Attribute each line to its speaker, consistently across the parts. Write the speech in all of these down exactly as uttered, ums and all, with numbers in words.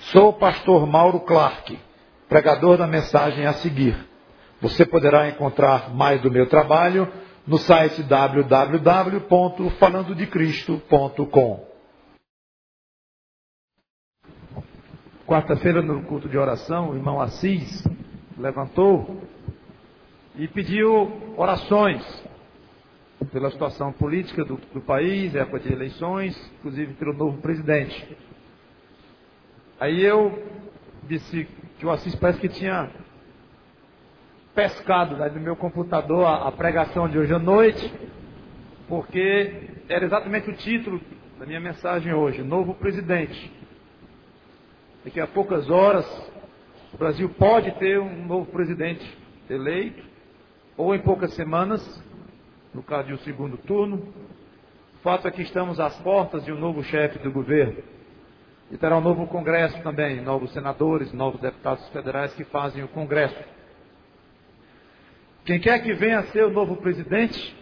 Speaker 1: Sou o pastor Mauro Clark, pregador da mensagem a seguir. Você poderá encontrar mais do meu trabalho no site w w w ponto falando de cristo ponto com.
Speaker 2: Quarta-feira, no culto de oração, o irmão Assis levantou e pediu orações pela situação política do, do país, época de eleições, inclusive pelo novo presidente. Aí eu disse que o Assis parece que tinha pescado, né, no meu computador a, a pregação de hoje à noite, porque era exatamente o título da minha mensagem hoje, Novo Presidente. Daqui a poucas horas, o Brasil pode ter um novo presidente eleito, ou em poucas semanas, no caso de um segundo turno. O fato é que estamos às portas de um novo chefe do governo. E terá um novo Congresso também, novos senadores, novos deputados federais que fazem o Congresso. Quem quer que venha a ser o novo presidente,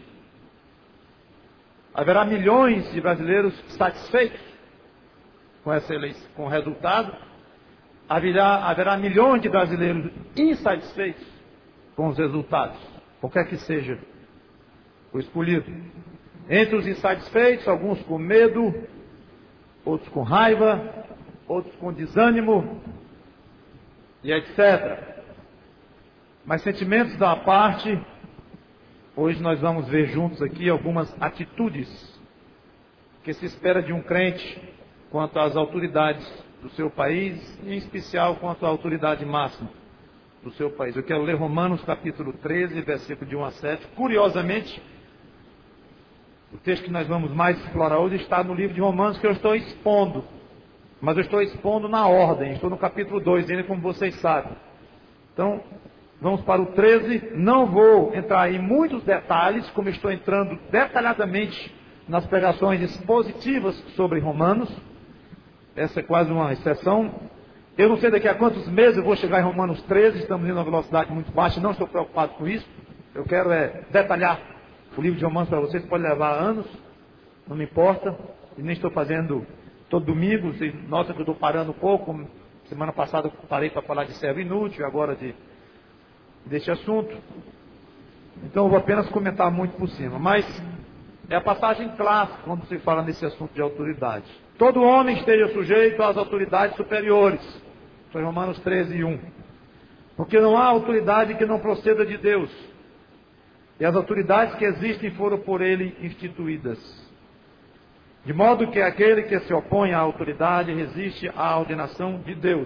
Speaker 2: haverá milhões de brasileiros satisfeitos com essa eleição, com o resultado. Haverá, haverá milhões de brasileiros insatisfeitos com os resultados, qualquer que seja o escolhido. Entre os insatisfeitos, alguns com medo, outros com raiva, outros com desânimo, e etcétera. Mas sentimentos da parte, hoje nós vamos ver juntos aqui algumas atitudes que se espera de um crente quanto às autoridades do seu país, e em especial quanto à autoridade máxima do seu país. Eu quero ler Romanos capítulo treze, versículo de um a sete. Curiosamente, o texto que nós vamos mais explorar hoje está no livro de Romanos, que eu estou expondo. Mas eu estou expondo na ordem. Estou no capítulo dois ainda, como vocês sabem. Então, vamos para o treze. Não vou entrar em muitos detalhes, como estou entrando detalhadamente nas pregações expositivas sobre Romanos. Essa é quase uma exceção. Eu não sei daqui a quantos meses eu vou chegar em Romanos treze. Estamos indo a uma velocidade muito baixa. Não estou preocupado com isso. Eu quero é detalhar o livro de Romanos para vocês. Pode levar anos, não me importa. E nem estou fazendo todo domingo. Vocês notam que eu estou parando um pouco. Semana passada eu parei para falar de servo inútil, agora de, deste assunto. Então eu vou apenas comentar muito por cima. Mas é a passagem clássica quando se fala nesse assunto de autoridade. Todo homem esteja sujeito às autoridades superiores. São Romanos treze, um. Porque não há autoridade que não proceda de Deus. E as autoridades que existem foram por ele instituídas. De modo que aquele que se opõe à autoridade resiste à ordenação de Deus.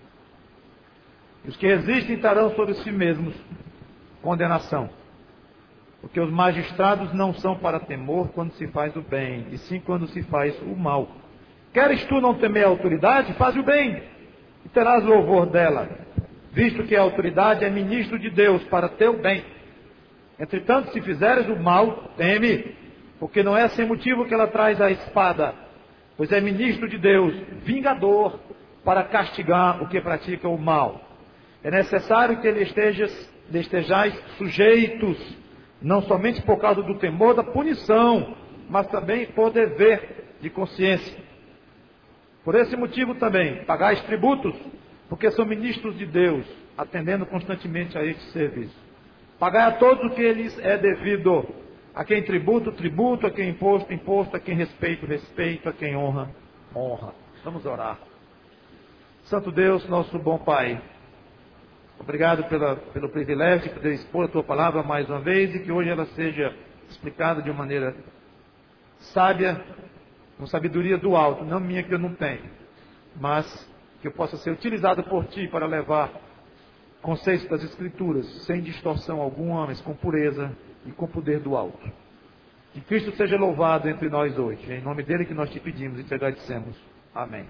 Speaker 2: E os que resistem estarão sobre si mesmos condenação. Porque os magistrados não são para temor quando se faz o bem, e sim quando se faz o mal. Queres tu não temer a autoridade? Faz o bem, e terás louvor dela, visto que a autoridade é ministro de Deus para teu bem. Entretanto, se fizeres o mal, teme, porque não é sem motivo que ela traz a espada, pois é ministro de Deus, vingador, para castigar o que pratica o mal. É necessário que ele estejas, estejais sujeitos, não somente por causa do temor da punição, mas também por dever de consciência. Por esse motivo também, pagais tributos, porque são ministros de Deus, atendendo constantemente a este serviço. Pagai a todos o que lhes é devido, a quem tributo, tributo, a quem imposto, imposto, a quem respeito, respeito, a quem honra, honra. Vamos orar. Santo Deus, nosso bom Pai, obrigado pela, pelo privilégio de poder expor a Tua palavra mais uma vez, e que hoje ela seja explicada de uma maneira sábia, com sabedoria do alto, não minha que eu não tenho, mas que eu possa ser utilizado por Ti para levar conceitos das Escrituras, sem distorção alguma, mas com pureza e com poder do alto. Que Cristo seja louvado entre nós hoje. É em nome dele que nós te pedimos e te agradecemos. Amém.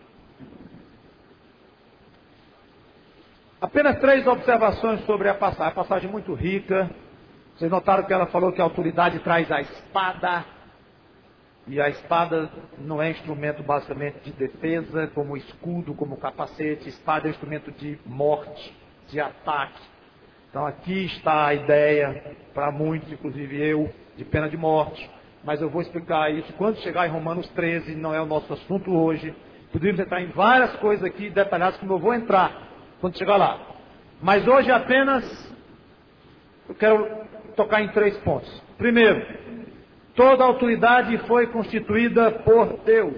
Speaker 2: Apenas três observações sobre a passagem. A passagem muito rica. Vocês notaram que ela falou que a autoridade traz a espada. E a espada não é instrumento basicamente de defesa, como escudo, como capacete. Espada é instrumento de morte, de ataque. Então aqui está a ideia, para muitos, inclusive eu, de pena de morte. Mas eu vou explicar isso quando chegar em Romanos treze, não é o nosso assunto hoje. Poderíamos entrar em várias coisas aqui detalhadas, como eu vou entrar quando chegar lá. Mas hoje apenas eu quero tocar em três pontos. Primeiro, toda a autoridade foi constituída por Deus.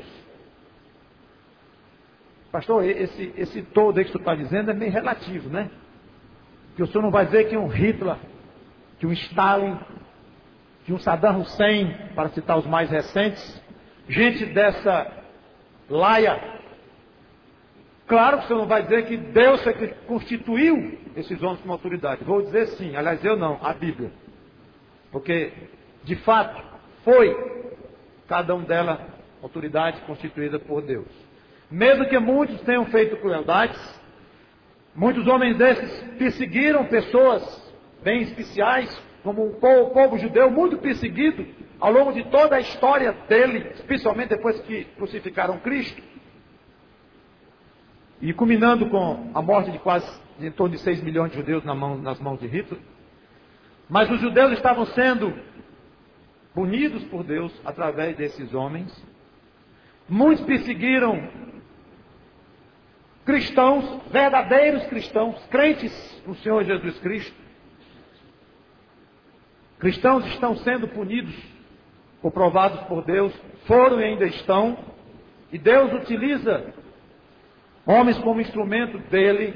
Speaker 2: Pastor, esse, esse todo aí que o senhor está dizendo é meio relativo, né? Que o senhor não vai dizer que um Hitler, que um Stalin, que um Saddam Hussein, para citar os mais recentes, gente dessa laia. Claro que o senhor não vai dizer que Deus é que constituiu esses homens como autoridade. Vou dizer sim, aliás eu não, a Bíblia. Porque, de fato, foi cada um delas autoridade constituída por Deus. Mesmo que muitos tenham feito crueldades, muitos homens desses perseguiram pessoas bem especiais, como o povo, o povo judeu, muito perseguido ao longo de toda a história dele, especialmente depois que crucificaram Cristo. E culminando com a morte de quase, em torno de seis milhões de judeus na mão, nas mãos de Hitler. Mas os judeus estavam sendo punidos por Deus através desses homens. Muitos perseguiram cristãos, verdadeiros cristãos, crentes no Senhor Jesus Cristo. Cristãos estão sendo punidos, ou provados por Deus, foram e ainda estão. E Deus utiliza homens como instrumento dele.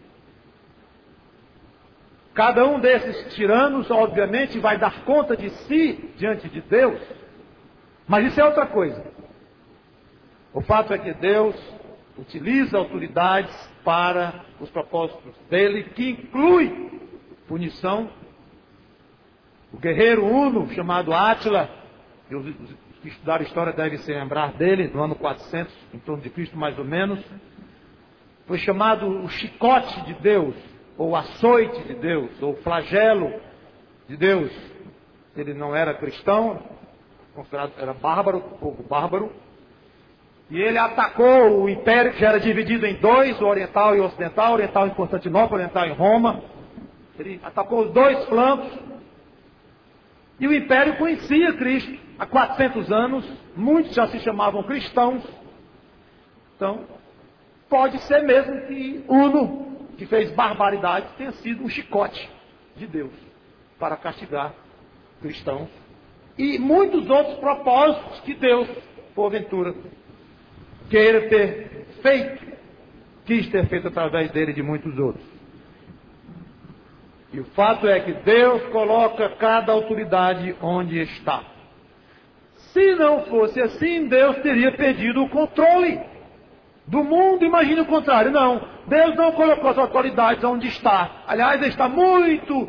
Speaker 2: Cada um desses tiranos, obviamente, vai dar conta de si diante de Deus. Mas isso é outra coisa. O fato é que Deus utiliza autoridades para os propósitos dele, que inclui punição. O guerreiro Uno, chamado Átila, os que estudaram história devem se lembrar dele, no ano quatrocentos, em torno de Cristo mais ou menos, foi chamado o chicote de Deus, ou açoite de Deus, ou flagelo de Deus. Ele não era cristão, considerado era bárbaro, povo bárbaro, e ele atacou o império que já era dividido em dois, o oriental e o ocidental, o oriental em Constantinopla, o oriental em Roma. Ele atacou os dois flancos, e o império conhecia Cristo há quatrocentos anos, muitos já se chamavam cristãos. Então, pode ser mesmo que Uno, que fez barbaridade, tenha sido um chicote de Deus para castigar cristãos. E muitos outros propósitos que Deus, porventura, queira ter feito, quis ter feito através dele e de muitos outros. E o fato é que Deus coloca cada autoridade onde está. Se não fosse assim, Deus teria perdido o controle do mundo. Imagine o contrário. Não, Deus não colocou as autoridades onde está. Aliás, ele está muito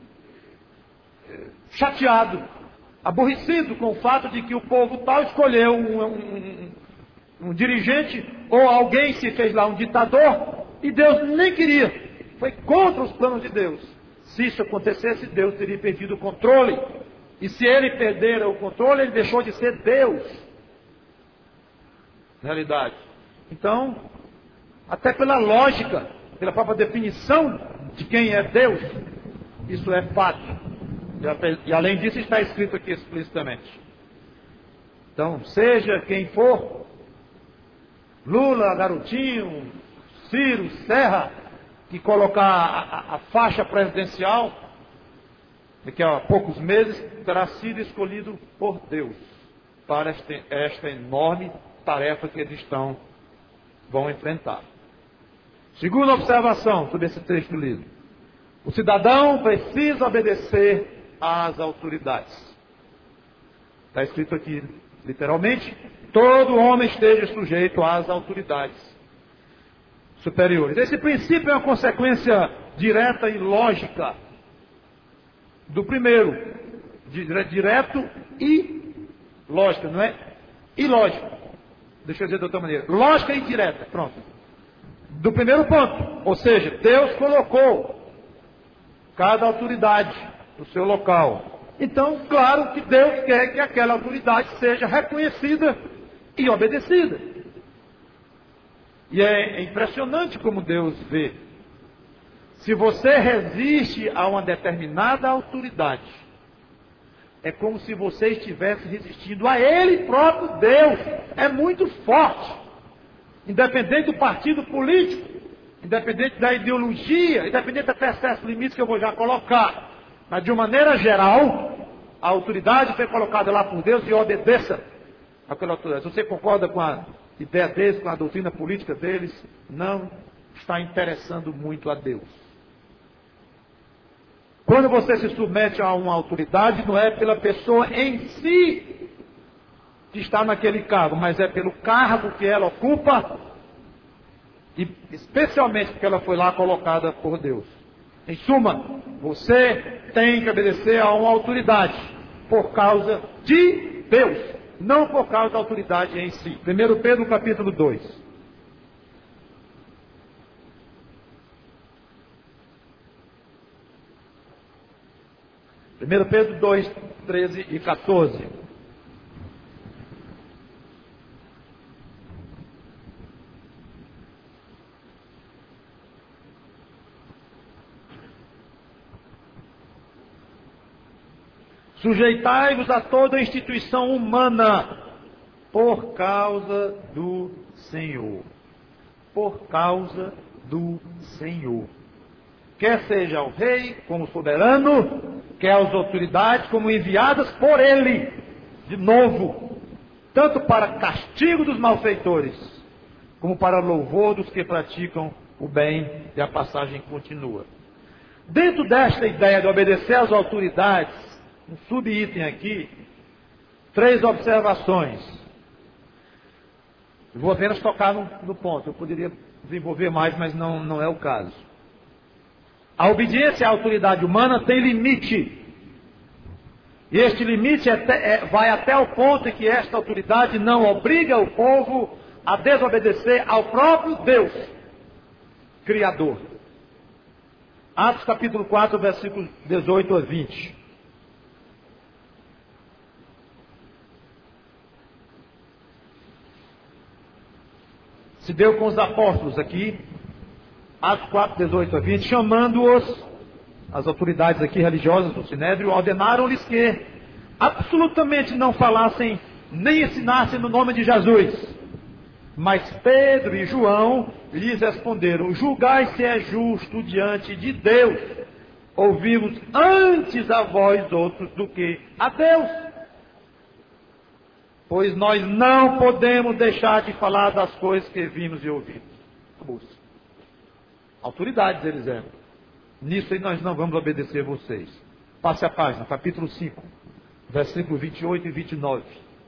Speaker 2: chateado, aborrecido com o fato de que o povo tal escolheu um, um, um dirigente, ou alguém se fez lá um ditador, e Deus nem queria. Foi contra os planos de Deus. Se isso acontecesse, Deus teria perdido o controle. E se ele perder o controle, ele deixou de ser Deus. Na realidade. Então, até pela lógica, pela própria definição de quem é Deus, isso é fato. E além disso, está escrito aqui explicitamente. Então, seja quem for, Lula, Garotinho, Ciro, Serra, que colocar a, a, a faixa presidencial, daqui a poucos meses, terá sido escolhido por Deus para esta, esta enorme tarefa que eles estão, vão enfrentar. Segunda observação sobre esse texto lido. O cidadão precisa obedecer às autoridades. Está escrito aqui, literalmente, todo homem esteja sujeito às autoridades superiores. Esse princípio é uma consequência direta e lógica do primeiro. Direto e lógica, não é? Ilógico. Deixa eu dizer de outra maneira. Lógica e direta. Pronto. Do primeiro ponto. Ou seja, Deus colocou cada autoridade no seu local. Então, claro que Deus quer que aquela autoridade seja reconhecida e obedecida. E é impressionante como Deus vê. Se você resiste a uma determinada autoridade, é como se você estivesse resistindo a Ele próprio, Deus. É muito forte. independente do partido político, independente da ideologia, independente até certos limites que eu vou já colocar. Mas de uma maneira geral, a autoridade foi colocada lá por Deus e obedeça àquela autoridade. Se você concorda com a ideia deles, com a doutrina política deles, não está interessando muito a Deus. Quando você se submete a uma autoridade, não é pela pessoa em si que está naquele cargo, mas é pelo cargo que ela ocupa, e especialmente porque ela foi lá colocada por Deus. Em suma, você tem que obedecer a uma autoridade por causa de Deus, não por causa da autoridade em si. primeiro Pedro capítulo dois. primeiro Pedro dois, treze e quatorze. Sujeitai-vos a toda instituição humana por causa do Senhor. Por causa do Senhor. Quer seja o rei como soberano, quer as autoridades como enviadas por ele, de novo, tanto para castigo dos malfeitores, como para louvor dos que praticam o bem, e a passagem continua. Dentro desta ideia de obedecer às autoridades, um subitem aqui, três observações. Eu vou apenas tocar no, no ponto, eu poderia desenvolver mais, mas não, não é o caso. A obediência à autoridade humana tem limite. E este limite é, é, vai até o ponto em que esta autoridade não obriga o povo a desobedecer ao próprio Deus, Criador. Atos capítulo quatro, versículos dezoito a vinte. Se deu com os apóstolos aqui, Atos quatro, dezoito a vinte, chamando-os, as autoridades aqui religiosas do Sinédrio, ordenaram-lhes que absolutamente não falassem nem ensinassem no nome de Jesus. Mas Pedro e João lhes responderam: julgai se é justo diante de Deus ouvirmos antes a vós outros do que a Deus. Pois nós não podemos deixar de falar das coisas que vimos e ouvimos. Acabou-se. Autoridades eles eram. Nisso aí nós não vamos obedecer vocês. Passe a página, capítulo cinco, versículo vinte e oito e vinte e nove.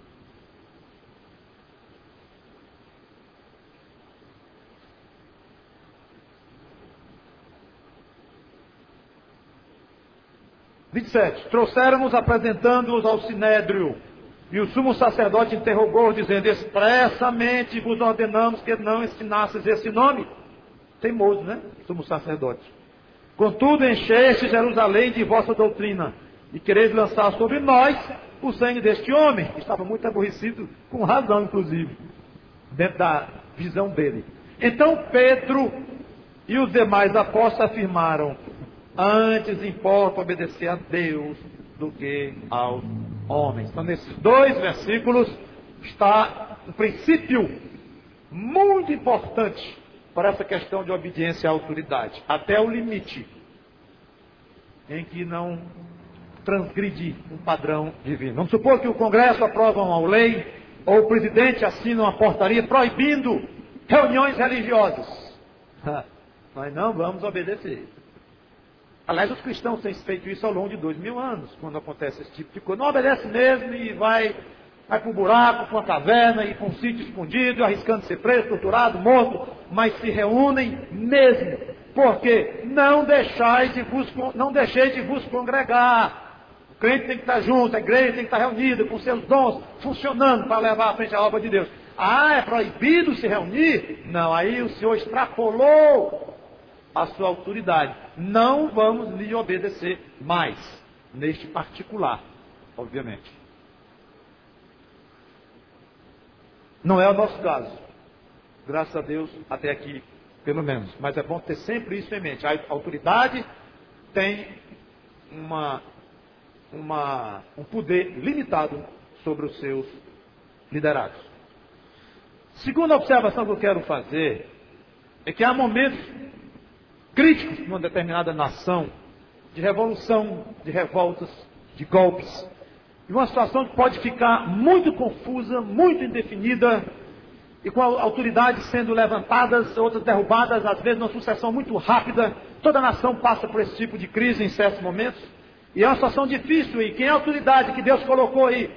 Speaker 2: vinte e sete. Trouxeram-nos apresentando-os ao Sinédrio. E o sumo sacerdote interrogou, dizendo: expressamente vos ordenamos que não ensinasses esse nome. Teimoso, né? Sumo sacerdote. Contudo, encheste Jerusalém de vossa doutrina, e quereis lançar sobre nós o sangue deste homem. Estava muito aborrecido, com razão, inclusive, dentro da visão dele. Então Pedro e os demais apóstolos afirmaram: antes importa obedecer a Deus do que aos homens. Então, nesses dois versículos está um princípio muito importante para essa questão de obediência à autoridade, até o limite em que não transgride um padrão divino. Vamos supor que o Congresso aprova uma lei, ou o presidente assina uma portaria proibindo reuniões religiosas. Nós não vamos obedecer. Aliás, os cristãos têm feito isso ao longo de dois mil anos, quando acontece esse tipo de coisa. Não obedece mesmo e vai, vai para o buraco, para uma caverna, e para um sítio escondido, arriscando ser preso, torturado, morto, mas se reúnem mesmo. Porque não deixais de vos, não deixeis de vos congregar. O crente tem que estar junto, a igreja tem que estar reunida, com seus dons, funcionando para levar à frente a obra de Deus. Ah, é proibido se reunir? Não, aí o Senhor extrapolou a sua autoridade. Não vamos lhe obedecer mais, neste particular, obviamente. Não é o nosso caso, graças a Deus, até aqui, pelo menos. Mas é bom ter sempre isso em mente. A autoridade tem uma, uma, um poder limitado sobre os seus liderados. Segunda observação que eu quero fazer é que há momentos críticos numa determinada nação, de revolução, de revoltas, de golpes, e uma situação que pode ficar muito confusa, muito indefinida, e com autoridades sendo levantadas, outras derrubadas, às vezes numa sucessão muito rápida. Toda a nação passa por esse tipo de crise em certos momentos, e é uma situação difícil, e quem é a autoridade que Deus colocou aí?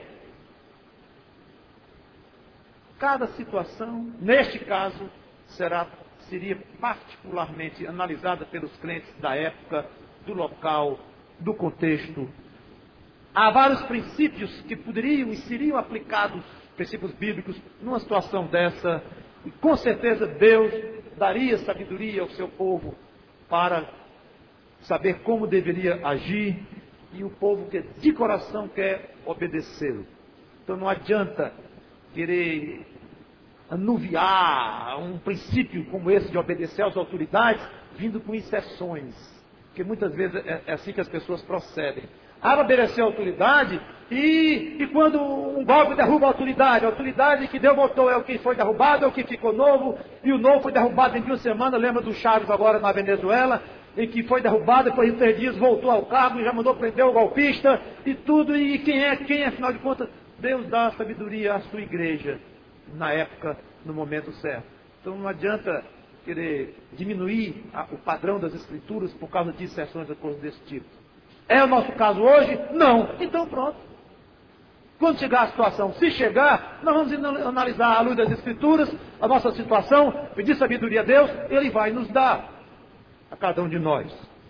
Speaker 2: Cada situação, neste caso, será, seria particularmente analisada pelos crentes da época, do local, do contexto. Há vários princípios que poderiam e seriam aplicados, princípios bíblicos, numa situação dessa, e com certeza Deus daria sabedoria ao seu povo para saber como deveria agir, e o povo que de coração quer obedecê-lo. Então não adianta querer anuviar um princípio como esse de obedecer às autoridades, vindo com exceções, porque muitas vezes é, é assim que as pessoas procedem. Ah, obedecer à autoridade, e, e quando um golpe derruba a autoridade, a autoridade que Deus botou é o que foi derrubado, é o que ficou novo, e o novo foi derrubado em uma semana. Lembra do Chaves agora na Venezuela, em que foi derrubado, depois de três dias voltou ao cargo e já mandou prender o golpista, e tudo, e quem é, quem é, afinal de contas? Deus dá sabedoria à sua igreja, na época, no momento certo. Então não adianta querer diminuir a, o padrão das Escrituras por causa de exceções ou coisas desse tipo. É o nosso caso hoje? Não. Então pronto. Quando chegar a situação, se chegar, nós vamos analisar à luz das Escrituras a nossa situação, pedir sabedoria a Deus, Ele vai nos dar a cada um de nós.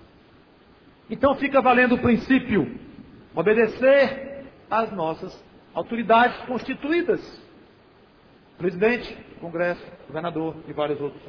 Speaker 2: Então fica valendo o princípio, obedecer às nossas autoridades constituídas. Presidente, Congresso, governador e vários outros.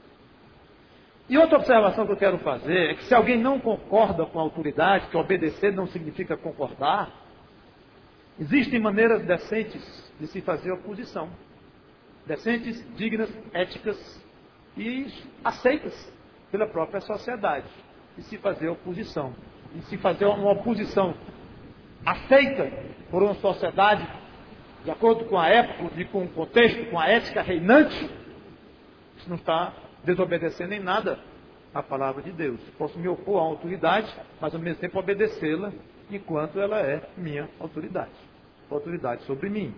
Speaker 2: E outra observação que eu quero fazer é que se alguém não concorda com a autoridade, que obedecer não significa concordar, existem maneiras decentes de se fazer oposição. Decentes, dignas, éticas e aceitas pela própria sociedade. De se fazer oposição. De se fazer uma oposição aceita por uma sociedade de acordo com a época, com o contexto, com a ética reinante. Isso não está desobedecendo em nada a palavra de Deus. Posso me opor à autoridade, mas ao mesmo tempo obedecê-la, enquanto ela é minha autoridade. Autoridade sobre mim.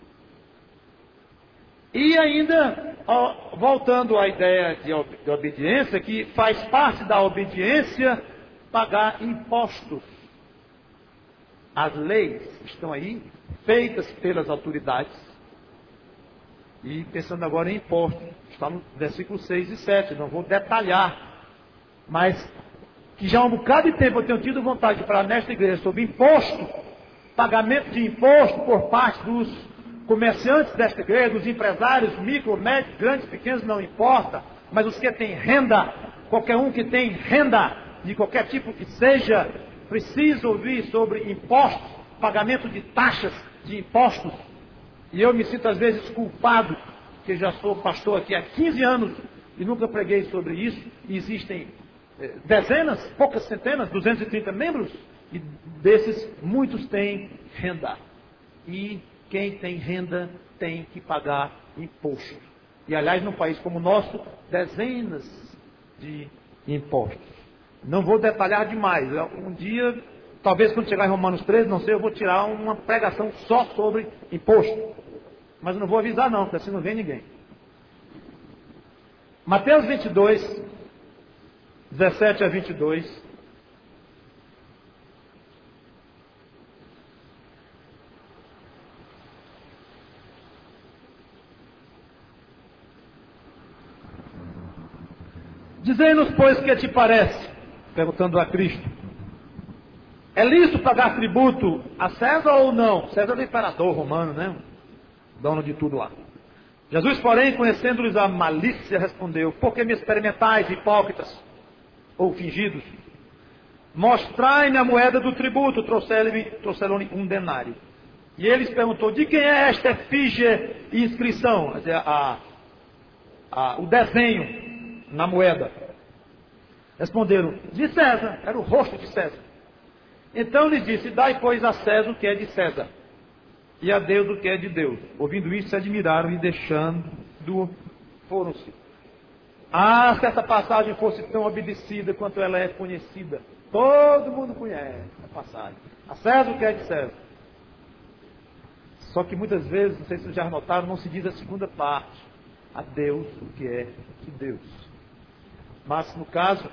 Speaker 2: E ainda, ó, voltando à ideia de, ob- de obediência, que faz parte da obediência pagar impostos. As leis estão aí, feitas pelas autoridades. E pensando agora em impostos, está no versículo seis e sete, não vou detalhar, mas que já há um bocado de tempo eu tenho tido vontade de falar nesta igreja sobre imposto, pagamento de imposto por parte dos comerciantes desta igreja, dos empresários, micro, médios, grandes, pequenos, não importa, mas os que têm renda, qualquer um que tem renda, de qualquer tipo que seja, precisa ouvir sobre impostos, pagamento de taxas de impostos. E eu me sinto às vezes culpado, porque já sou pastor aqui há quinze anos e nunca preguei sobre isso. E existem eh, dezenas, poucas centenas, duzentos e trinta membros, e desses muitos têm renda. E quem tem renda tem que pagar imposto. E aliás, num país como o nosso, dezenas de impostos. Não vou detalhar demais. Um dia, talvez quando chegar em Romanos treze, não sei, eu vou tirar uma pregação só sobre imposto. Mas eu não vou avisar não, porque assim não vem ninguém. Mateus vinte e dois, dezessete a vinte e dois. Dizei-nos, pois, que te parece? Perguntando a Cristo. É lícito pagar tributo a César ou não? César é o imperador romano, né? Dono de tudo lá. Jesus, porém, conhecendo-lhes a malícia, respondeu: por que me experimentais, hipócritas, ou fingidos? Mostrai-me a moeda do tributo. Trouxeram-lhe trouxeram-lhe um denário. E ele perguntou: de quem é esta efígie e inscrição? Quer dizer, a, a, o desenho na moeda. Responderam: de César. Era o rosto de César. Então lhes disse: dai, pois, a César o que é de César, e a Deus o que é de Deus. Ouvindo isso, se admiraram, e deixando, do foram-se. Ah, se essa passagem fosse tão obedecida quanto ela é conhecida. Todo mundo conhece a passagem. A César o que é de César. Só que muitas vezes, não sei se vocês já notaram, não se diz a segunda parte. A Deus o que é de Deus. Mas no caso,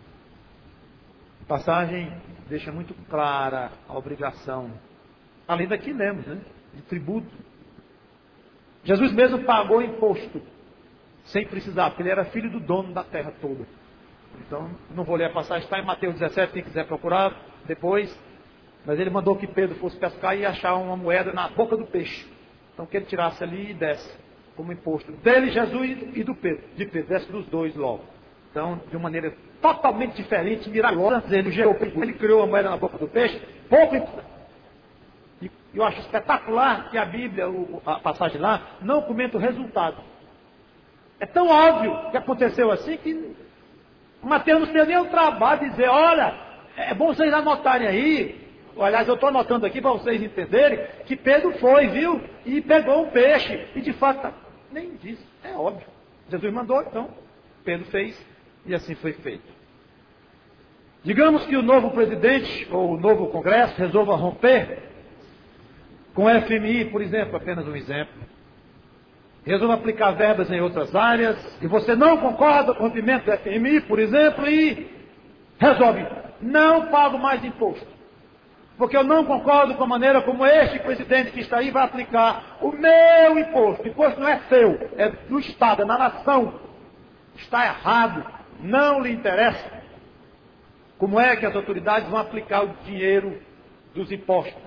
Speaker 2: a passagem deixa muito clara a obrigação. Além daqui lemos, né? De tributo. Jesus mesmo pagou imposto. Sem precisar, porque ele era filho do dono da terra toda. Então, não vou ler a passagem, está em Mateus dezessete, quem quiser procurar depois. Mas ele mandou que Pedro fosse pescar e achar uma moeda na boca do peixe. Então, que ele tirasse ali e desse, como imposto. Dele, Jesus e do Pedro. De Pedro, desse dos dois logo. Então, de uma maneira totalmente diferente, miraculosa, ele gerou, ele criou a moeda na boca do peixe, pouco e eu acho espetacular que a Bíblia, a passagem lá, não comenta o resultado. É tão óbvio que aconteceu assim que Mateus não tem nem o trabalho de dizer, olha, é bom vocês anotarem aí, aliás, eu estou anotando aqui para vocês entenderem, que Pedro foi, viu, e pegou um peixe, e de fato, nem disse, é óbvio. Jesus mandou, então, Pedro fez, e assim foi feito. Digamos que o novo presidente, ou o novo Congresso, resolva romper com o F M I, por exemplo, apenas um exemplo. Resolve aplicar verbas em outras áreas, e você não concorda com o rompimento do F M I, por exemplo, e resolve, não pago mais imposto. Porque eu não concordo com a maneira como este presidente que está aí vai aplicar o meu imposto. O imposto não é seu, é do Estado, é da nação. Está errado, não lhe interessa. Como é que as autoridades vão aplicar o dinheiro dos impostos?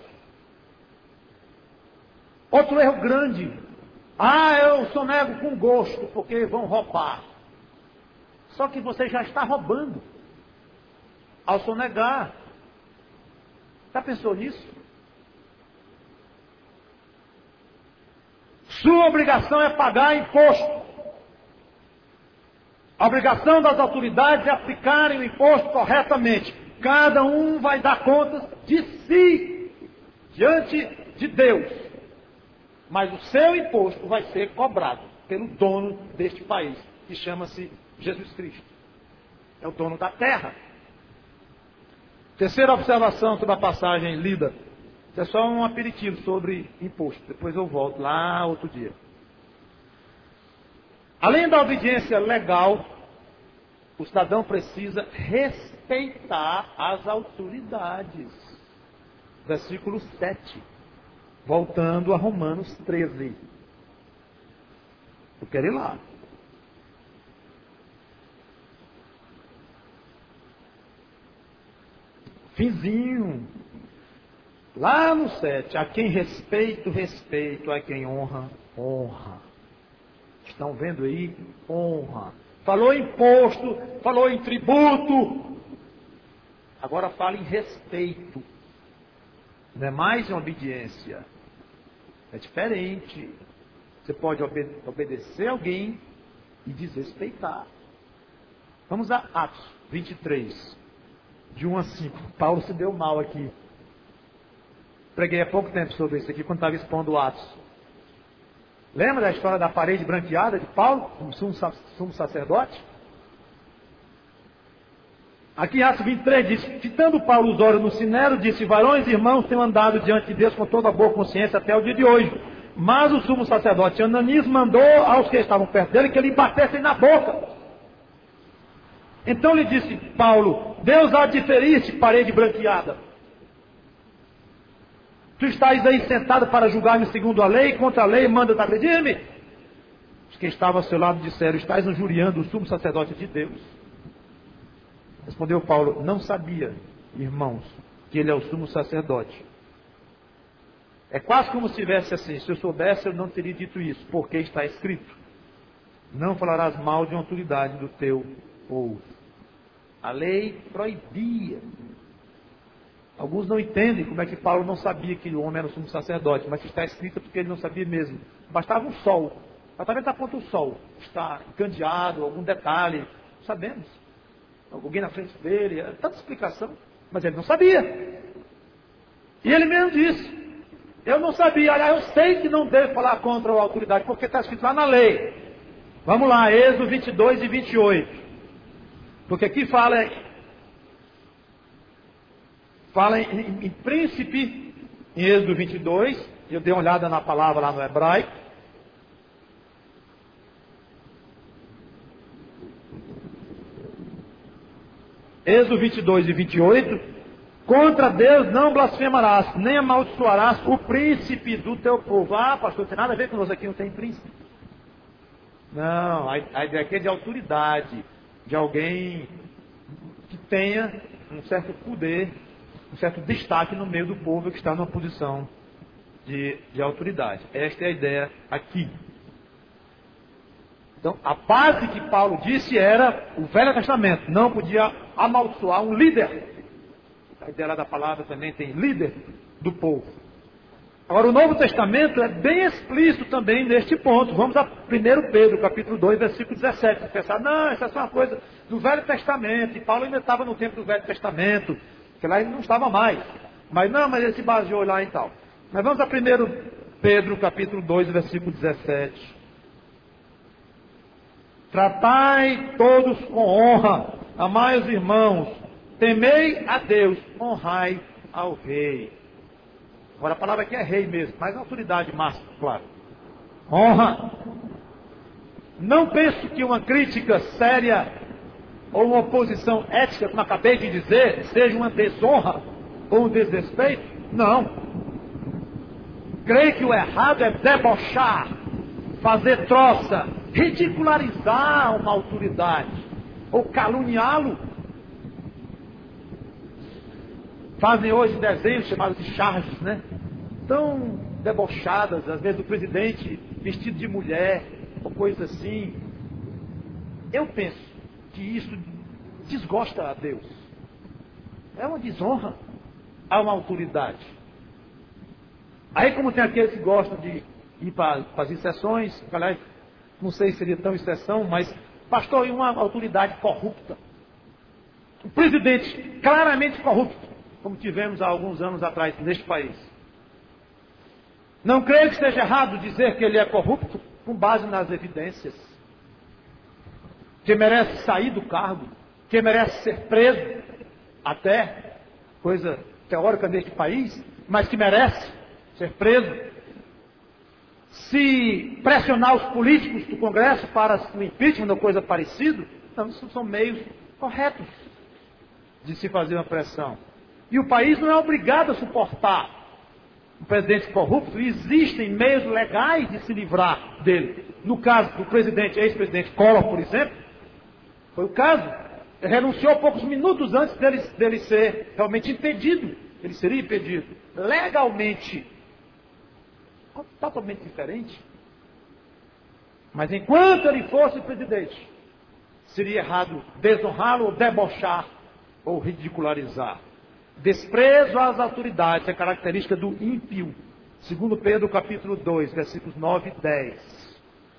Speaker 2: Outro erro grande. Ah, eu sonego com gosto, porque vão roubar. Só que você já está roubando ao sonegar. Já pensou nisso? Sua obrigação é pagar imposto. A obrigação das autoridades é aplicarem o imposto corretamente. Cada um vai dar contas de si, diante de Deus. Mas o seu imposto vai ser cobrado pelo dono deste país, que chama-se Jesus Cristo. É o dono da terra. Terceira observação sobre a passagem lida. Isso é só um aperitivo sobre imposto. Depois eu volto lá outro dia. Além da obediência legal, o cidadão precisa respeitar as autoridades. Versículo sete. Voltando a Romanos treze. Eu quero ir lá. Finzinho. Lá no sete. A quem respeito, respeito. A quem honra, honra. Estão vendo aí? Honra. Falou em imposto, falou em tributo. Agora fala em respeito. Não é mais em obediência. É diferente. Você pode obede- obedecer alguém e desrespeitar. Vamos a Atos vinte e três, de um a cinco. Paulo se deu mal aqui. Preguei há pouco tempo sobre isso aqui, quando estava expondo Atos. Lembra da história da parede branqueada de Paulo, como sumo, sumo sacerdote? Aqui em Atos vinte e três diz, fitando Paulo os olhos no sinédrio, disse, varões e irmãos tenham andado diante de Deus com toda a boa consciência até o dia de hoje. Mas o sumo sacerdote Ananias mandou aos que estavam perto dele que lhe batessem na boca. Então lhe disse Paulo, Deus há de ferir-te, parede branqueada. Tu estás aí sentado para julgar-me segundo a lei, contra a lei, manda-te agredir-me? Os que estavam ao seu lado disseram, estás injuriando o sumo sacerdote de Deus. Respondeu Paulo, não sabia, irmãos, que ele é o sumo sacerdote. É quase como se tivesse assim, se eu soubesse eu não teria dito isso, porque está escrito, não falarás mal de uma autoridade do teu povo. A lei proibia. Alguns não entendem como é que Paulo não sabia que o homem era o sumo sacerdote, mas está escrito porque ele não sabia mesmo. Bastava um sol, exatamente a ponta do sol, está encandeado, algum detalhe, sabemos. Alguém na frente dele, tanta explicação, mas ele não sabia. E ele mesmo disse, eu não sabia, aliás, eu sei que não devo falar contra a autoridade, porque está escrito lá na lei. Vamos lá, Êxodo vinte e dois e vinte e oito. Porque aqui fala, fala em, em, em príncipe, em Êxodo vinte e dois. Eu dei uma olhada na palavra lá no hebraico. Êxodo vinte e dois e vinte e oito. Contra Deus não blasfemarás, nem amaldiçoarás o príncipe do teu povo. Ah, pastor, não tem nada a ver com nós aqui, não tem príncipe. Não, a, a ideia aqui é de autoridade, de alguém que tenha um certo poder, um certo destaque no meio do povo que está numa posição de, de autoridade. Esta é a ideia aqui. Então, a base que Paulo disse era o Velho Testamento. Não podia amaldiçoar um líder. A ideia lá da palavra também tem líder do povo. Agora, o Novo Testamento é bem explícito também neste ponto. Vamos a primeiro Pedro, capítulo dois, versículo dezessete. Você pensar, não, essa é só uma coisa do Velho Testamento. E Paulo ainda estava no tempo do Velho Testamento, que lá ele não estava mais. Mas não, mas ele se baseou lá e tal. Mas vamos a primeiro Pedro, capítulo dois, versículo dezessete. Tratai todos com honra, amai os irmãos, temei a Deus, honrai ao rei. Agora a palavra aqui é rei mesmo, mas autoridade máxima, claro. Honra. Não penso que uma crítica séria ou uma oposição ética, como acabei de dizer, seja uma desonra ou um desrespeito. Não. Creio que o errado é debochar, fazer troça, ridicularizar uma autoridade ou caluniá-lo. Fazem hoje desenhos chamados de charges, né? Tão debochadas, às vezes o presidente vestido de mulher, ou coisa assim. Eu penso que isso desgosta a Deus. É uma desonra a uma autoridade. Aí, como tem aqueles que gostam de ir para as exceções, aliás, não sei se seria tão exceção, mas, pastor, e uma autoridade corrupta? Um presidente claramente corrupto, como tivemos há alguns anos atrás neste país. Não creio que esteja errado dizer que ele é corrupto com base nas evidências. Que merece sair do cargo, que merece ser preso, até, coisa teórica neste país, mas que merece ser preso. Se pressionar os políticos do Congresso para o impeachment ou coisa parecida, então isso são meios corretos de se fazer uma pressão. E o país não é obrigado a suportar um presidente corrupto. Existem meios legais de se livrar dele. No caso do presidente, ex-presidente Collor, por exemplo, foi o caso. Ele renunciou poucos minutos antes dele, dele ser realmente impedido. Ele seria impedido legalmente. Totalmente diferente. Mas enquanto ele fosse presidente, seria errado desonrá-lo, ou debochar, ou ridicularizar. Desprezo às autoridades é característica do ímpio. Segundo Pedro, capítulo dois, versículos nove e dez.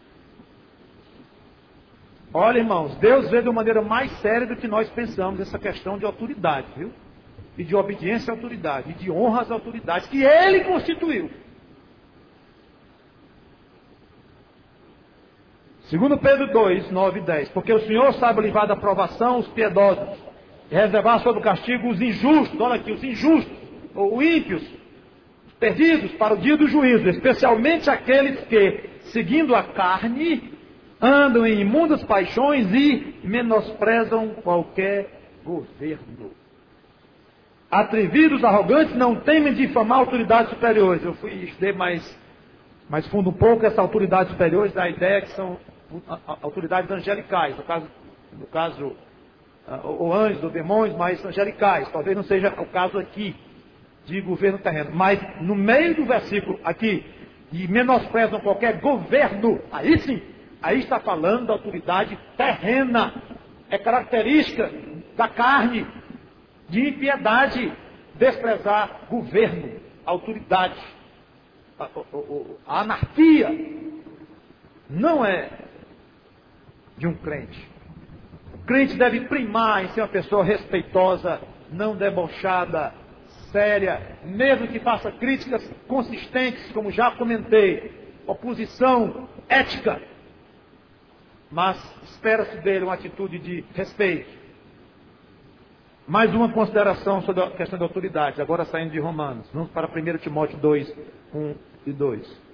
Speaker 2: Olha, irmãos, Deus vê de uma maneira mais séria do que nós pensamos essa questão de autoridade, viu? E de obediência à autoridade, e de honra às autoridades que Ele constituiu. Segundo Pedro dois, nove e dez. Porque o Senhor sabe livrar da provação os piedosos e reservar sob o castigo os injustos. Olha aqui, os injustos, ou ímpios, os perdidos para o dia do juízo, especialmente aqueles que, seguindo a carne, andam em imundas paixões e menosprezam qualquer governo. Atrevidos, arrogantes, não temem difamar autoridades superiores. Eu fui estudar mais, mais fundo um pouco essa autoridades superiores, da ideia que são autoridades angelicais, no caso, no caso ou anjos ou demônios, mas angelicais. Talvez não seja o caso aqui de governo terreno, mas no meio do versículo aqui, e menosprezam qualquer governo, aí sim, aí está falando da autoridade terrena. É característica da carne, de impiedade, desprezar governo, autoridade. A, a, a anarquia não é de um crente. O crente deve primar em ser uma pessoa respeitosa, não debochada, séria, mesmo que faça críticas consistentes, como já comentei, oposição ética. mas espera-se dele uma atitude de respeito. Mais uma consideração sobre a questão da autoridade, agora saindo de Romanos. Vamos para primeiro Timóteo dois, um e dois.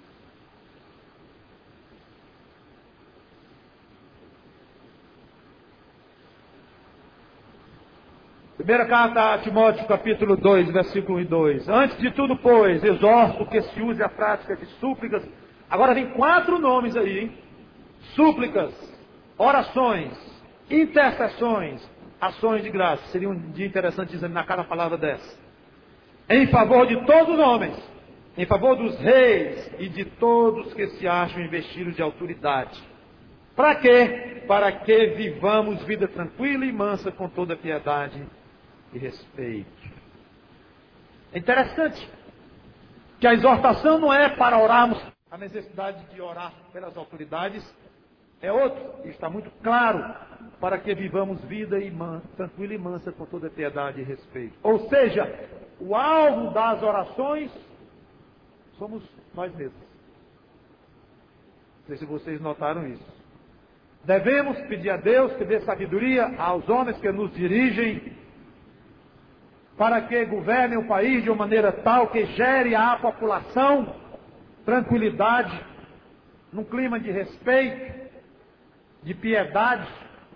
Speaker 2: Primeira carta a Timóteo, capítulo dois, versículo um e dois. Antes de tudo, pois, exorto que se use a prática de súplicas. Agora vem quatro nomes aí, hein? Súplicas, orações, intercessões, ações de graça. Seria um dia interessante examinar cada palavra dessa. Em favor de todos os homens, em favor dos reis e de todos que se acham investidos de autoridade. Para quê? Para que vivamos vida tranquila e mansa com toda piedade e respeito. É interessante que a exortação não é para orarmos. A necessidade de orar pelas autoridades é outra, está muito claro, para que vivamos vida e mansa, tranquila e mansa com toda piedade e respeito. Ou seja, o alvo das orações somos nós mesmos. Não sei se vocês notaram isso. Devemos pedir a Deus que dê sabedoria aos homens que nos dirigem, para que governem o país de uma maneira tal que gere à população tranquilidade, num clima de respeito, de piedade,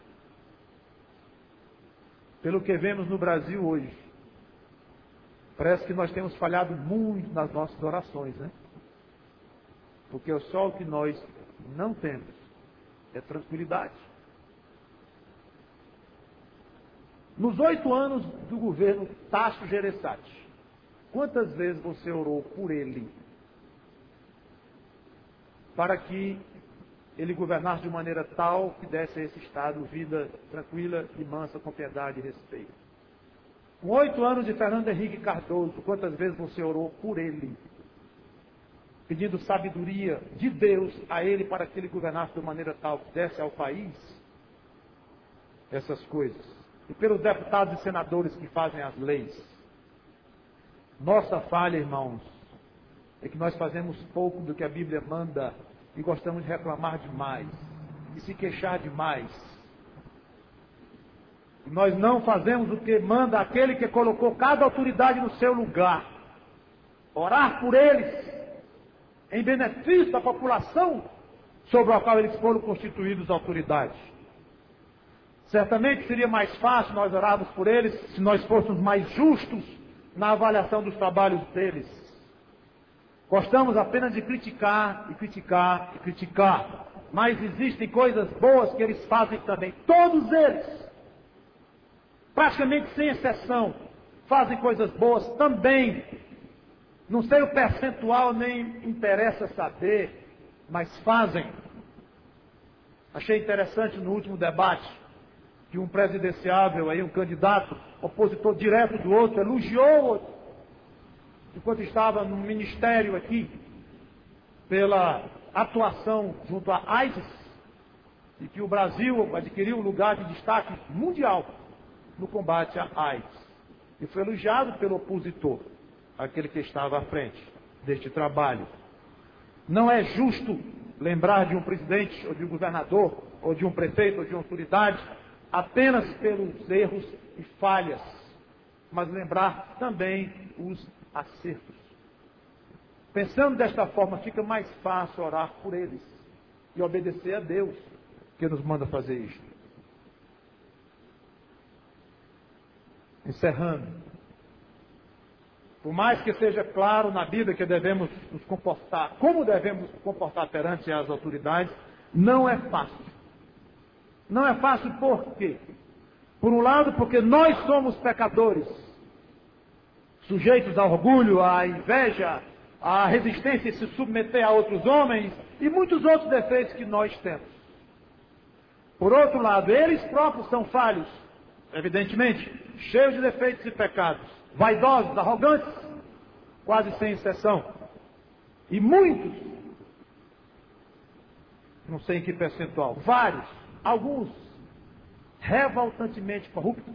Speaker 2: pelo que vemos no Brasil hoje. Parece que nós temos falhado muito nas nossas orações, né? Porque só o que nós não temos é tranquilidade. Nos oito anos do governo Tasso Gereissati, quantas vezes você orou por ele para que ele governasse de maneira tal que desse a esse Estado vida tranquila e mansa, com piedade e respeito? Com oito anos de Fernando Henrique Cardoso, quantas vezes você orou por ele, pedindo sabedoria de Deus a ele para que ele governasse de maneira tal que desse ao país essas coisas? E pelos deputados e senadores que fazem as leis. Nossa falha, irmãos, é que nós fazemos pouco do que a Bíblia manda e gostamos de reclamar demais e se queixar demais. E nós não fazemos o que manda aquele que colocou cada autoridade no seu lugar. Orar por eles, em benefício da população sobre a qual eles foram constituídos autoridades. Certamente seria mais fácil nós orarmos por eles se nós fôssemos mais justos na avaliação dos trabalhos deles. Gostamos apenas de criticar e criticar e criticar, mas existem coisas boas que eles fazem também. Todos eles, praticamente sem exceção, fazem coisas boas também. Não sei o percentual, nem interessa saber, mas fazem. Achei interessante no último debate que um presidenciável, aí, um candidato, opositor direto do outro, elogiou o outro, enquanto estava no ministério aqui, pela atuação junto à AIDS, e que o Brasil adquiriu um lugar de destaque mundial no combate à AIDS. E foi elogiado pelo opositor, aquele que estava à frente deste trabalho. Não é justo lembrar de um presidente, ou de um governador, ou de um prefeito, ou de uma autoridade, apenas pelos erros e falhas, mas lembrar também os acertos. Pensando desta forma, fica mais fácil orar por eles e obedecer a Deus, que nos manda fazer isto. Encerrando. Por mais que seja claro na Bíblia que devemos nos comportar, como devemos nos comportar perante as autoridades, não é fácil. Não é fácil por quê? Por um lado, porque nós somos pecadores, sujeitos ao orgulho, à inveja, à resistência em se submeter a outros homens e muitos outros defeitos que nós temos. Por outro lado, eles próprios são falhos, evidentemente, cheios de defeitos e pecados, vaidosos, arrogantes, quase sem exceção. E muitos, não sei em que percentual, vários, alguns revoltantemente corruptos.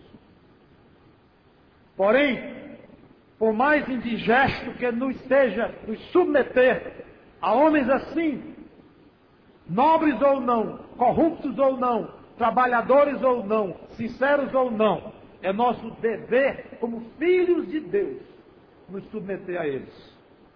Speaker 2: Porém, por mais indigesto que nos seja nos submeter a homens assim, nobres ou não, corruptos ou não, trabalhadores ou não, sinceros ou não, é nosso dever, como filhos de Deus, nos submeter a eles.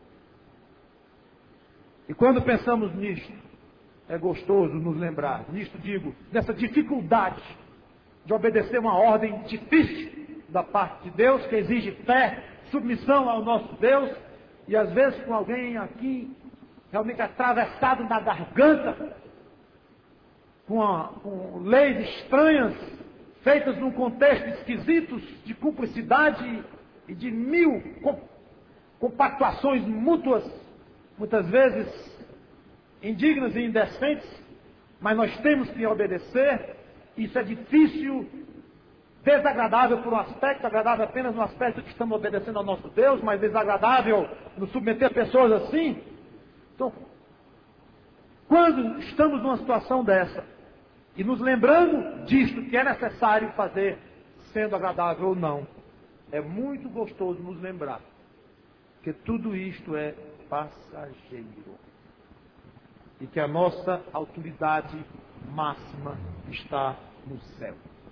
Speaker 2: E quando pensamos nisto, é gostoso nos lembrar, nisto digo, dessa dificuldade de obedecer uma ordem difícil da parte de Deus, que exige fé, submissão ao nosso Deus, e às vezes com alguém aqui, realmente atravessado na garganta, com, a, com leis estranhas, feitas num contexto esquisito, de cumplicidade e de mil compactuações mútuas, muitas vezes indignas e indecentes, mas nós temos que obedecer. Isso é difícil, desagradável por um aspecto, agradável apenas no aspecto que estamos obedecendo ao nosso Deus, mas desagradável nos submeter a pessoas assim. Então, quando estamos numa situação dessa, e nos lembrando disto que é necessário fazer, sendo agradável ou não, é muito gostoso nos lembrar que tudo isto é passageiro. E que a nossa autoridade máxima está no céu.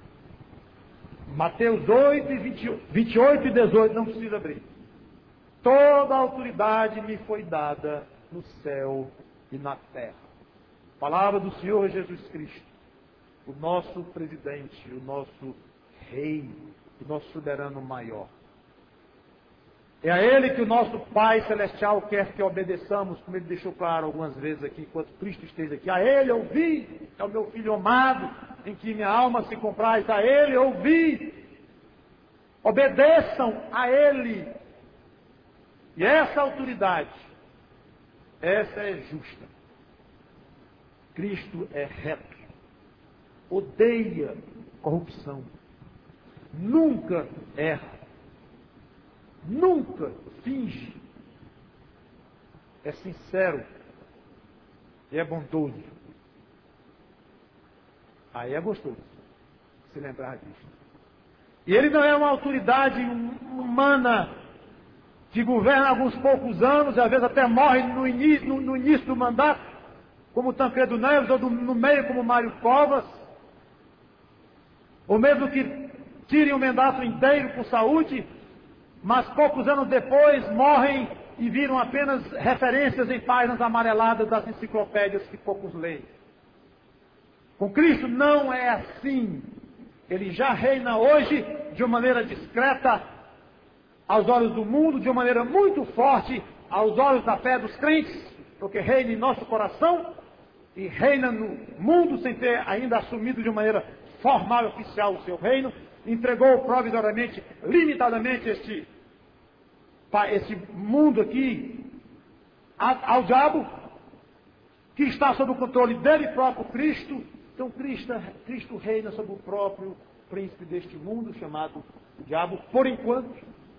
Speaker 2: Mateus oito, vinte e oito e dezoito, não precisa abrir. Toda a autoridade me foi dada no céu e na terra. Palavra do Senhor Jesus Cristo, o nosso presidente, o nosso rei, o nosso soberano maior. É a Ele que o nosso Pai Celestial quer que obedeçamos, como Ele deixou claro algumas vezes aqui, enquanto Cristo esteja aqui. A Ele ouvi, é o meu Filho amado, em que minha alma se compraz. A Ele ouvi. Obedeçam a Ele. E essa autoridade, essa é justa. Cristo é reto. Odeia corrupção. Nunca erra. Nunca finge. É sincero. E é bondoso. Aí é gostoso se lembrar disso. E ele não é uma autoridade humana que governa alguns poucos anos, e às vezes até morre no início, no, no início do mandato, como Tancredo Neves, ou do, no meio como Mário Covas, ou mesmo que tirem o mandato inteiro por saúde, mas poucos anos depois morrem e viram apenas referências em páginas amareladas das enciclopédias que poucos leem. Com Cristo não é assim. Ele já reina hoje de uma maneira discreta aos olhos do mundo, de uma maneira muito forte aos olhos da fé dos crentes, porque reina em nosso coração e reina no mundo sem ter ainda assumido de uma maneira formal e oficial o seu reino. Entregou provisoriamente, limitadamente este, este mundo aqui ao diabo, que está sob o controle dele próprio, Cristo. Então Cristo, Cristo reina sobre o próprio príncipe deste mundo, chamado diabo, por enquanto.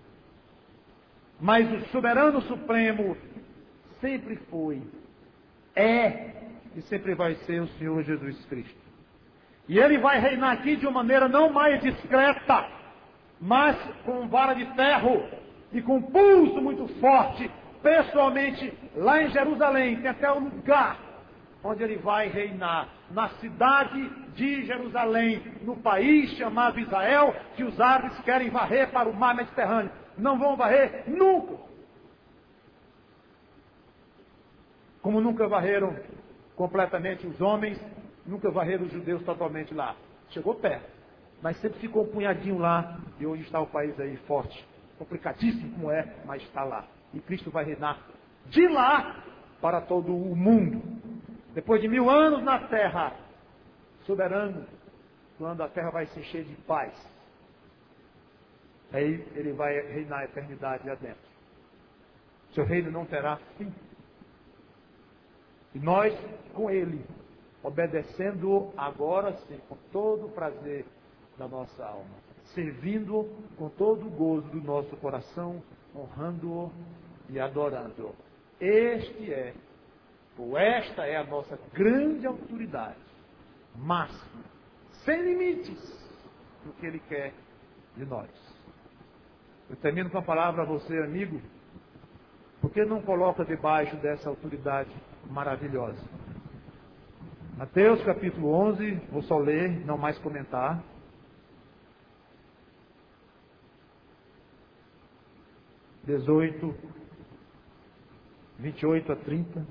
Speaker 2: Mas o soberano supremo sempre foi, é e sempre vai ser o Senhor Jesus Cristo. E Ele vai reinar aqui de uma maneira não mais discreta, mas com vara de ferro e com pulso muito forte, pessoalmente, lá em Jerusalém. Tem até um lugar onde Ele vai reinar, na cidade de Jerusalém, no país chamado Israel, que os árabes querem varrer para o mar Mediterrâneo. Não vão varrer nunca. Como nunca varreram completamente os homens, nunca varreram os judeus totalmente lá. Chegou perto, mas sempre ficou um punhadinho lá, e hoje está o país aí forte. Complicadíssimo como é, mas está lá. E Cristo vai reinar de lá para todo o mundo. Depois de mil anos na terra, soberano, quando a terra vai se encher de paz, aí Ele vai reinar a eternidade lá dentro. Seu reino não terá fim. E nós, com Ele, obedecendo agora sim, com todo o prazer da nossa alma, servindo com todo o gozo do nosso coração, honrando-o e adorando-o. Este é, ou esta é a nossa grande autoridade, máxima, sem limites, do que Ele quer de nós. Eu termino com a palavra a você, amigo. Por que não coloca debaixo dessa autoridade maravilhosa? Mateus capítulo onze, vou só ler, não mais comentar. dezoito, vinte e oito a trinta.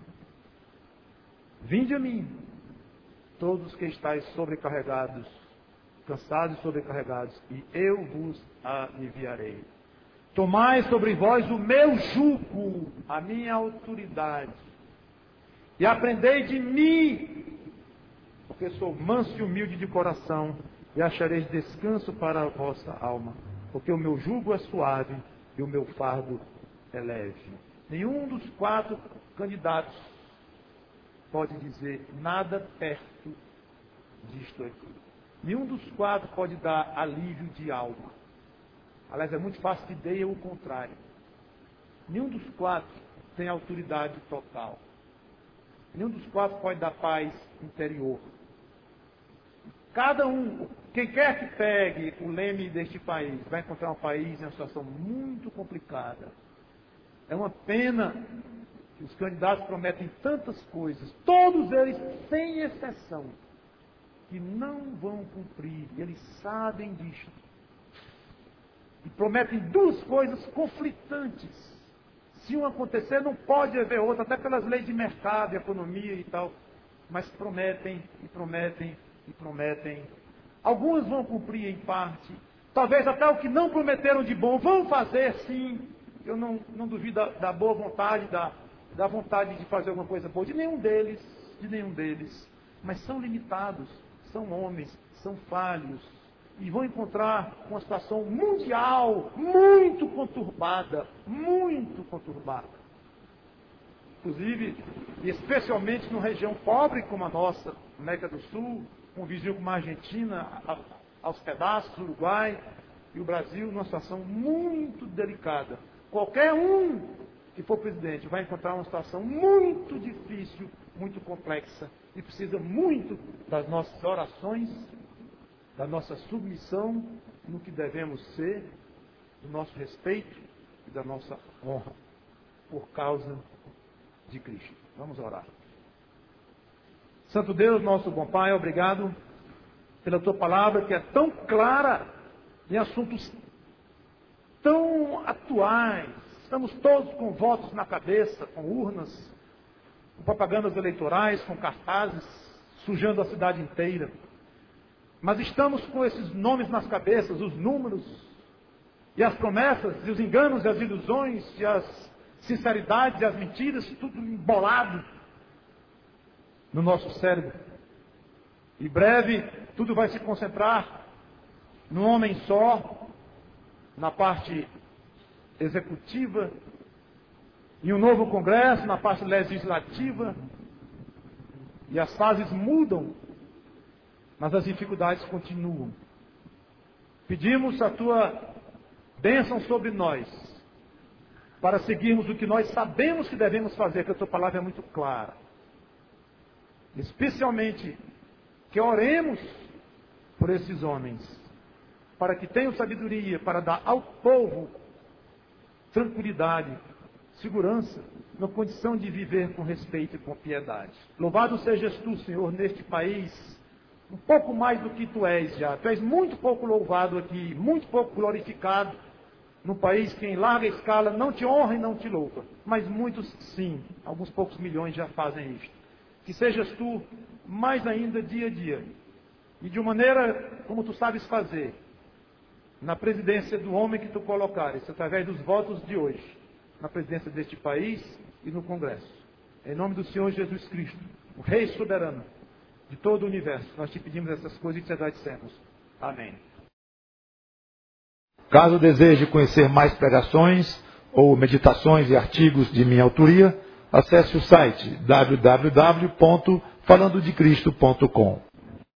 Speaker 2: Vinde a mim, todos que estáis sobrecarregados, cansados e sobrecarregados, e eu vos aliviarei. Tomai sobre vós o meu jugo, a minha autoridade, e aprendei de mim, porque sou manso e humilde de coração, e achareis descanso para a vossa alma, porque o meu jugo é suave e o meu fardo é leve. Nenhum dos quatro candidatos pode dizer nada perto disto aqui. Nenhum dos quatro pode dar alívio de alma. Aliás, é muito fácil de ideia o contrário. Nenhum dos quatro tem autoridade total. Nenhum dos quatro pode dar paz interior. Cada um, quem quer que pegue o leme deste país, vai encontrar um país em uma situação muito complicada. É uma pena que os candidatos prometem tantas coisas, todos eles, sem exceção, que não vão cumprir. Eles sabem disso. E prometem duas coisas conflitantes. Se um acontecer, não pode haver outra, até pelas leis de mercado, economia e tal. Mas prometem, e prometem, e prometem. Alguns vão cumprir em parte. Talvez até o que não prometeram de bom vão fazer, sim. Eu não, não duvido da, da boa vontade, da, da vontade de fazer alguma coisa boa. De nenhum deles, de nenhum deles. Mas são limitados, são homens, são falhos. E vão encontrar uma situação mundial muito conturbada, muito conturbada. Inclusive, e especialmente numa região pobre como a nossa, América do Sul, com um vizinho como a Argentina, a, aos pedaços, o Uruguai e o Brasil, numa situação muito delicada. Qualquer um que for presidente vai encontrar uma situação muito difícil, muito complexa, e precisa muito das nossas orações, da nossa submissão no que devemos ser, do nosso respeito e da nossa honra, por causa de Cristo. Vamos orar. Santo Deus, nosso bom Pai, obrigado pela Tua palavra que é tão clara em assuntos tão atuais. Estamos todos com votos na cabeça, com urnas, com propagandas eleitorais, com cartazes, sujando a cidade inteira. Mas estamos com esses nomes nas cabeças, os números, e as promessas, e os enganos, e as ilusões, e as sinceridades, e as mentiras, tudo embolado no nosso cérebro. Em breve, tudo vai se concentrar num homem só, na parte executiva, em um novo Congresso, na parte legislativa, e as fases mudam, mas as dificuldades continuam. Pedimos a Tua bênção sobre nós, para seguirmos o que nós sabemos que devemos fazer, porque a Tua palavra é muito clara. Especialmente, que oremos por esses homens, para que tenham sabedoria, para dar ao povo tranquilidade, segurança, na condição de viver com respeito e com piedade. Louvado sejas Tu, Senhor, neste país, um pouco mais do que Tu és já. Tu és muito pouco louvado aqui, muito pouco glorificado, num país que em larga escala não Te honra e não Te louva. Mas muitos sim, alguns poucos milhões já fazem isto. Que sejas Tu mais ainda dia a dia, e de uma maneira como Tu sabes fazer, na presidência do homem que Tu colocares, através dos votos de hoje, na presidência deste país e no Congresso. Em nome do Senhor Jesus Cristo, o Rei soberano de todo o universo, nós Te pedimos essas coisas e Te agradecemos. Amém.
Speaker 1: Caso deseje conhecer mais pregações ou meditações e artigos de minha autoria, acesse o site w w w ponto falando de cristo ponto com.